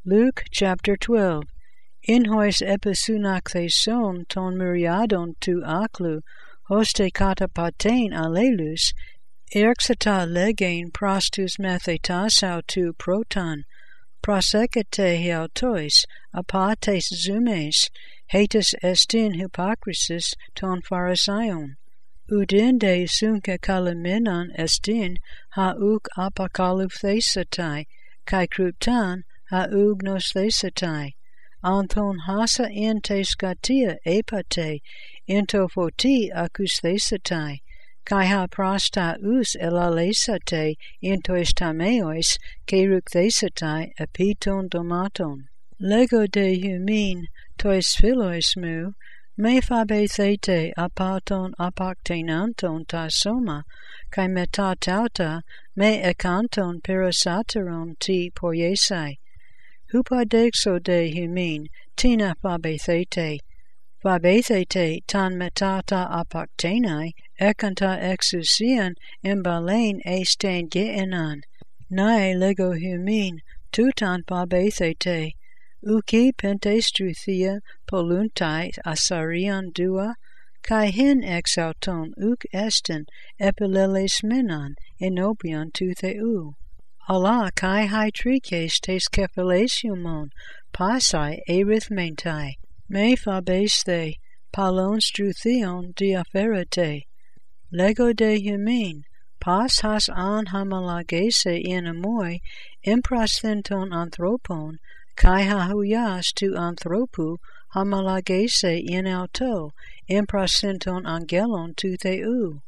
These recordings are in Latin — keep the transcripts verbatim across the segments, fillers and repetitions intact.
Luke chapter twelve. In hois episunaktheson ton myriadon tu aklu, hoste kata patein alelus, erxata legein prostus mathetasau tu proton, prosekete hiautois, apates zumes, hatus estin hypocrisis ton pharisaion. Udinde sunke kalamenon estin, hauk apokalypthesatai, kai kryptan, haugnos thesatai, anthon hasa entes gatia epate, into photi acus thesatai, kai ha prosta us elalesate, intois tameois, keruk thesatai, epiton domaton. Lego de humin, tois philois mu, me phabe thete apaton apactenanton ta soma, kai meta tauta, me ekanton perisateron ti poiesai. Hupadexo de humin, tina phabe thete, phabe thete tan metata apactenai, ekanta exousian embalein estain geenan, nae lego humin, tutan phabe thete, uki pentestruthia poluntai asarian dua, kai hin exauton uk estin epileles menon enopion tu theu. Allah kai hai trikes tes kephalesiumon, pasai erithmentai, me phabes the, palon struthion diaferate. Lego de humin, pas has an hamalagese in amoi, imprasthenton anthropon, kai hahuyas tu anthropu, hamalagese in auto, imprasthenton angelon tu theu.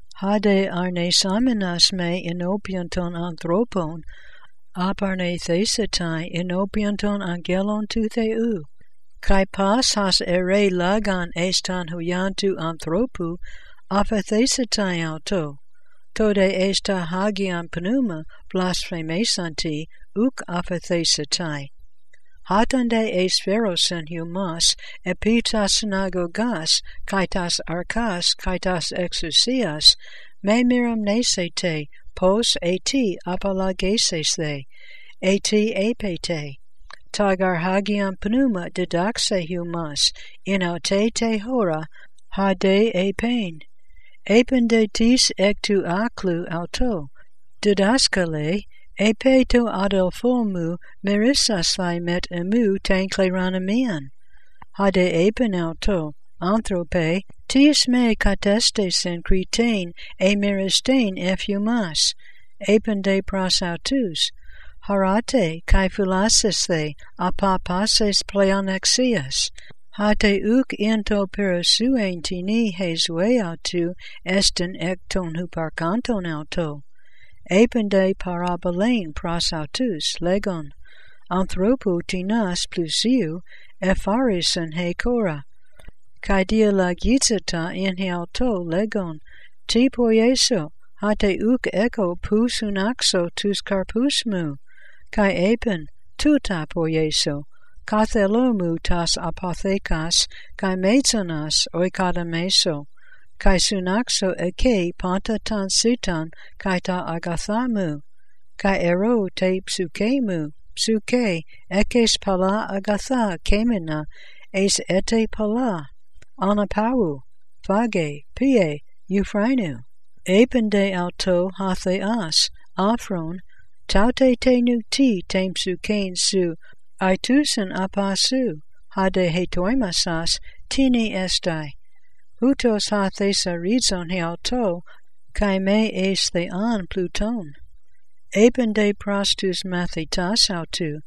Hade arne saminas me enopianton anthropon, aparne thesatai enopianton angelon tu theu. Kai pas has ere lagan estan huyantu anthropu, aphathesatai auto. Tode esta hagian pneuma blasphemesanti, uk aphathesatai. Hatande es pherosen humas, epitas synagogas, kaitas arkas, kaitas exousias, me miram nesete, pos eti apalageses the, eti epete. Tagar hagian pneuma didaxe humas, in aute te hora, hade epen. Epende tis ectu aclu auto, didaskale, epeto adelphomu merissas thai met emu tankleranamian. Hade epen auto, anthrope, tis me katestes en kritain e meristain efumas, epende pros autus, harate kai phulases the, apapases pleonexias, hate uk into perisuen tini hezue autu estin ecton huparkanton auto. Epende parabolain pros autus legon, anthropo tinas plusiu, epharisen he cora, kai dia lagizata in he auto legon, ti poieso, hate uk echo pus unaxo tus carpusmu, kai epen, tuta poieso, kathelomu tas apothekas, kai metzonas oikadameso, kai sunaxo eke panta tan sitan kai ta agathamu, kai ero te psukemu, psuke, ekes pala agatha kemena, es ete pala, anapau, phage, pie, euphrainu, epende auto hatheas, aphron, taute te nuti tem psukein su, aitusen apasu, hade hetoimasas, tini estai. Hutos ha thesarizon he auto, kai me es thean pluton. Epende prostus mathetas autu,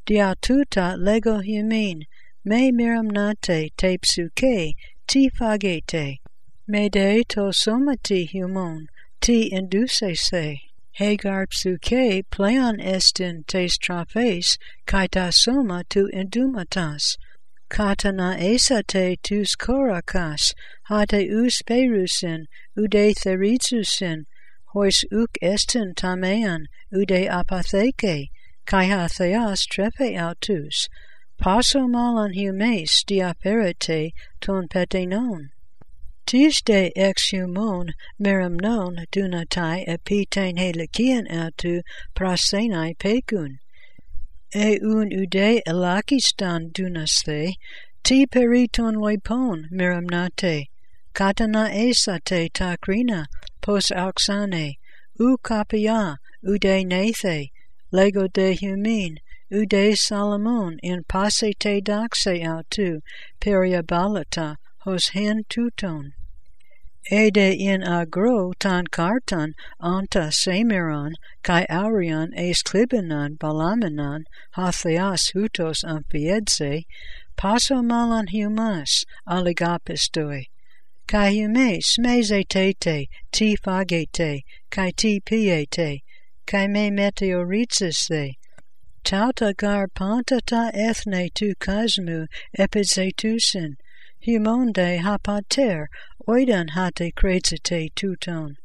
diatuta lego humin, me miram nate te psuke, ti phagete, me de to somati humon, ti induces the. Hagar psuke pleon estin tes traphes, kai ta soma tu indumatas. Katana esate tus korakas, hate us perusin, ude theritsusin, hois uk estin tamean, ude apatheke, kai ha theas trepe autus, paso malan humes diaperite ton petenon. Tis de ex humon meram non dunatai epitain helikian autu prasenai pekun. e un ude elakistan dunaste, ti periton loipon miramnate, katana esate takrina pos auxane, u kapia, ude nathe, lego de humin, ude Salomon in passe te doxe autu, periabalata, hos hen tuton. Ede in agro tan kartan anta semiron, kai aurion eis klibenon balamenon, hatheas hutos amphiedse, paso malan humas, aligapistoi. Kai humes meze tete, ti fagete, kai ti piete, kai me meteoritzes they. Tauta gar pantata ethne tu kasmu epizetusin, humonde hapater, oidan hate crezite tuton.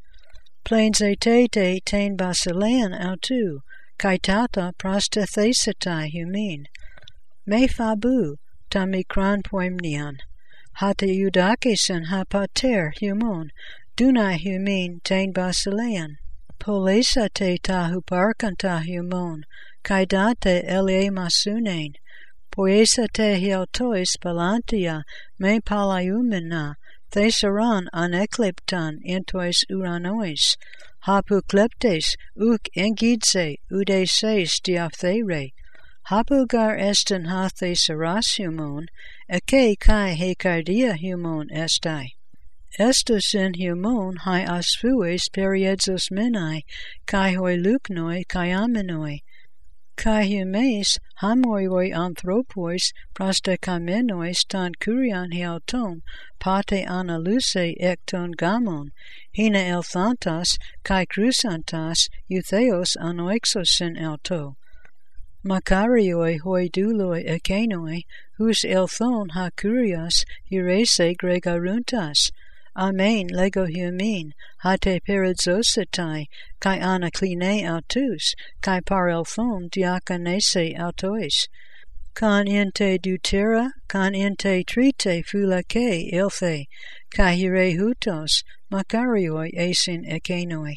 Plainzetete ten basilean autu, kai tauta prostathesetai humin. Me fabu, tamikran poemnian. Hate eudakisen hapater humon, dunai humin ten basilean. Polesate tahu parkanta humon, kai date elie masunen. Poesate hiautois balantia me palaiumena, thesaran anekliptan entois uranois, hapu kleptes uk engidse ude seis diaphthere, hapu gar esten ha thesaras humon, eke kai hecardia humon estai. Estus in humon hai asfues periedzos menai, kai hoi luknoi kai amenoi, kai humes hamoioi anthropois prostekamenoi tan kurian hiauton pate analuse ekton gamon, hina elthantas kai crusantas eutheos anoixosin auto. Makarioi hoi duloi ekenoi, hus elthon ha kurias urese gregaruntas, amen lego humin, hate perizosetai, kai anakline autus, kai par elthon diakonese autois. Kan inte deutera, kan inte trite fulake ilthe, kai hire hutos, makarioi esin ekenoi.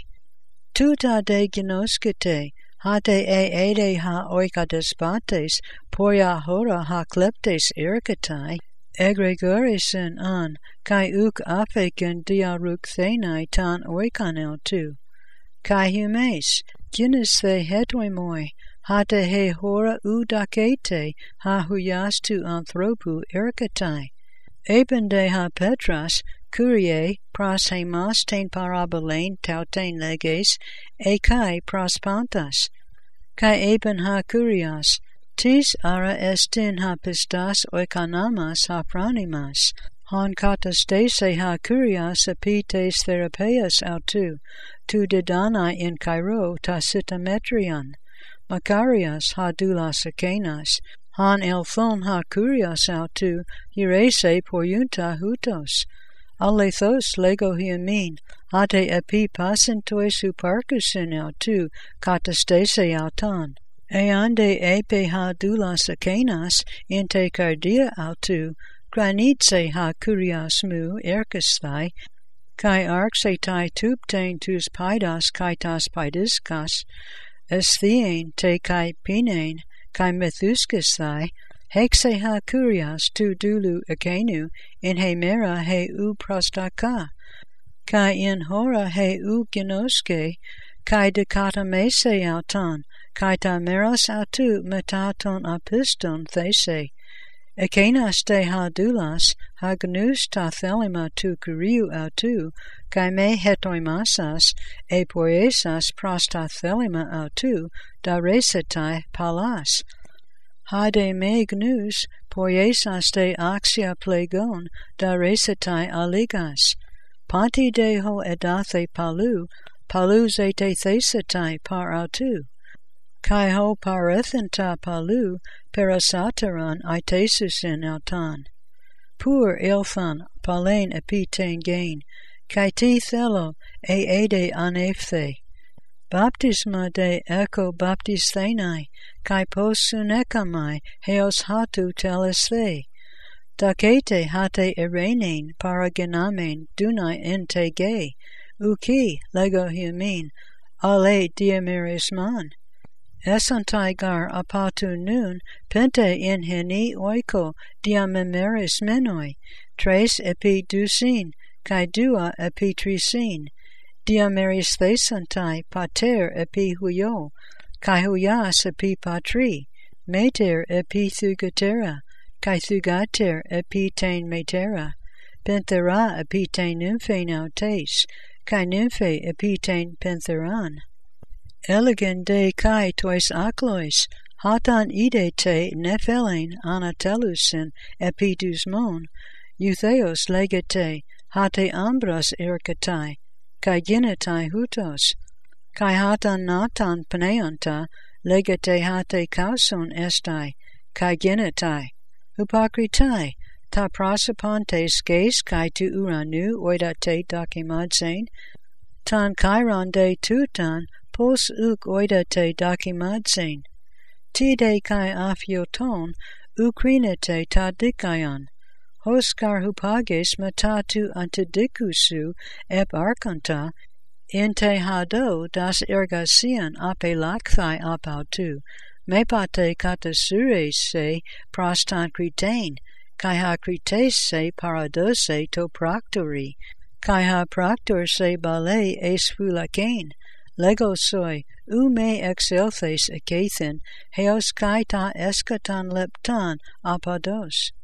Tuta de ginoskete, hate e ede ha oikadespates, poia hora ha kleptes erikatai, egregorisen an, kai uk afeken diaruk thenai tan oikanel tu. Kai humes, ginis the hetoimoi, hate he hora u dakete, ha huyas tu anthropu erikatai. Ebende ha petras, curie, pras hemas ten parabolain tauten leges, e kai pras pantas. Kai eben ha curias, tis ara estin ha pistas oikanamas ha pranimas, hon katastese ha curias epites therapeas autu, tu didana in Cairo ta sitametrian, Macarias ha doulas akenas, han elthon ha curias autu, urese porunta hutos, alethos lego hiamin, hate epi pacentois uparcusin autu, katastese autan. Eande epe ha doulas akenas, inte cardia autu, granitse ha curias mu erkasthai, kai arxetai tuptain tus paidas kaitas paidiskas, esthien te kai pinain, kai methuskasthai, hexe ha curias tu dulu akenu, in he mera he u prostaka, kai in hora he u ginoske, kai decata mese autan, kai ta meras autu metaton apiston these, ekenas te ha doulas, ha gnus ta thelima tu kuriu autu, kai me hetoimasas, e poiesas pros ta thelima autu, da resetai palas. Hade me gnus, poiesas te axia plegon, da resetai aligas. Panti de ho edathe palu, palu zete thesetai par autu. Kai ho parethenta palu, parasateran itesusin autan. Pur ilthan, palen epiten gain, kai ti thelo, e ede anefthe. Baptisma de echo baptisthenai, kai pos sunekamai, heos hatu telesthe. Dakete hate erenein, paraginamen, dunai ente ge, uki, lego humin, ale diamirisman. Esantai gar apatu nun, pente in heni oiko diamemeris menoi, tres epi dusin, kai dua epi trisin, diameris thesantai pater epi huio, kai huias epi patri, meter epi thugatera, kai thugater epi tain metera, penthera epi tain nymphenautes, kai nymphe epi tain pentheran. Elegant de kai tois aklois, hatan ide te nephelein anatelusin epidusmon, eutheos legate, hate ambras erkatai, kai genetai hutos, kai hatan natan pneonta, legate hate kauson estai, kai genetai, hypocritai, ta prosopontes ges kai tu uranu oidate dokimadsen, tan kairon de tutan, pos uk oidate dokimadsen, tide kai afioton, ukrinete ta dikayon, hoskar hupages matatu antidikusu ep arkanta, inte hado das ergasian ape lakthai apautu, mepate katasures se prostan kritain, kai ha krites se paradose to proctori, kai ha proctor se bale esfulakain, lego soi, u me exelthes ekathin, heos kai ta eskatan leptan apados.